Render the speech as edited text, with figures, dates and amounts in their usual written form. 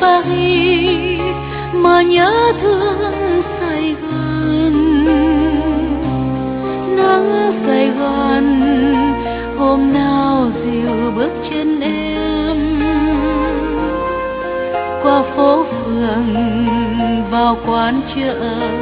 Paris mà nhớ thương Sài Gòn. Nắng Sài Gòn hôm nào dịu bước chân em qua phố phường vào quán chợ